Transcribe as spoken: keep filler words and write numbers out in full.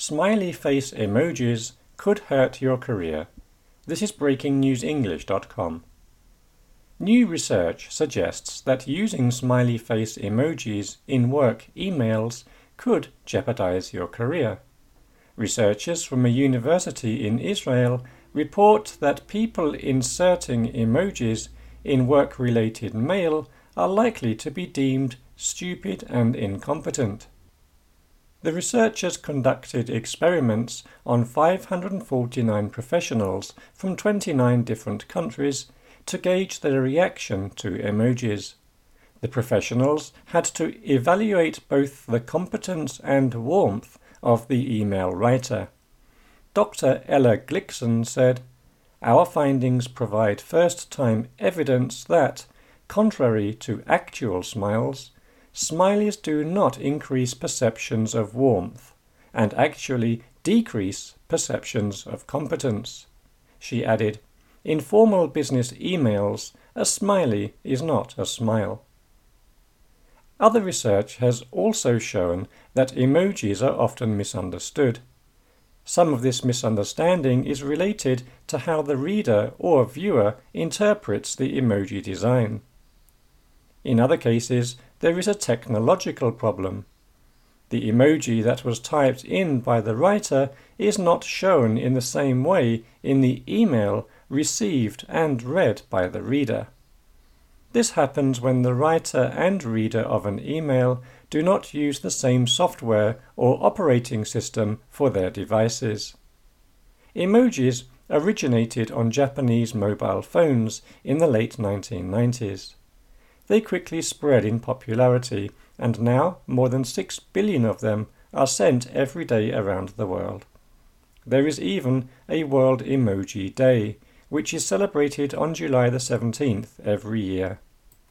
Smiley face emojis could hurt your career. This is breaking news english dot com. New research suggests that using smiley face emojis in work emails could jeopardize your career. Researchers from a university in Israel report that people inserting emojis in work-related mail are likely to be deemed stupid and incompetent. The researchers conducted experiments on five hundred forty-nine professionals from twenty-nine different countries to gauge their reaction to emojis. The professionals had to evaluate both the competence and warmth of the email writer. Doctor Ella Glickson said, "Our findings provide first-time evidence that, contrary to actual smiles, smileys do not increase perceptions of warmth and actually decrease perceptions of competence." She added, "In formal business emails, a smiley is not a smile." Other research has also shown that emojis are often misunderstood. Some of this misunderstanding is related to how the reader or viewer interprets the emoji design. In other cases, there is a technological problem. The emoji that was typed in by the writer is not shown in the same way in the email received and read by the reader. This happens when the writer and reader of an email do not use the same software or operating system for their devices. Emojis originated on Japanese mobile phones in the late nineteen nineties. They quickly spread in popularity, and now more than six billion of them are sent every day around the world. There is even a World Emoji Day, which is celebrated on July the seventeenth every year.